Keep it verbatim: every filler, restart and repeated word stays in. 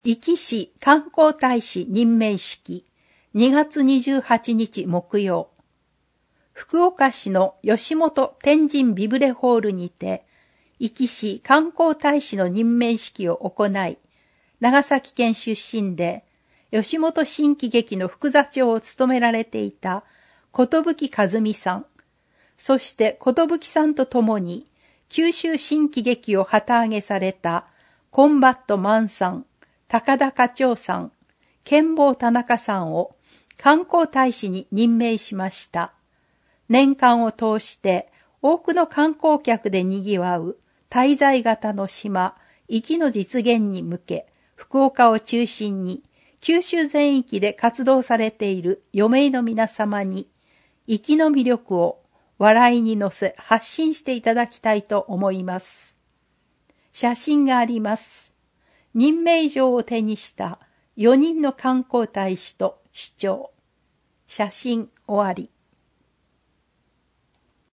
壱岐市観光大使任命式にがつにじゅうはちにち木曜、福岡市の吉本天神ビブレホールにて、壱岐市観光大使の任命式を行い、長崎県出身で、吉本新喜劇の副座長を務められていた寿和美さん、そして寿さんと共に九州新喜劇を旗揚げされたコンバットマンさん、高田課長さん、剣坊田中さんを観光大使に任命しました。年間を通して多くの観光客で賑わう滞在型の島、壱岐の実現に向け、福岡を中心に九州全域で活動されている余命の皆様に、壱岐の魅力を笑いに乗せ発信していただきたいと思います。写真があります。任命状を手にしたよにんの観光大使と市長。写真終わり。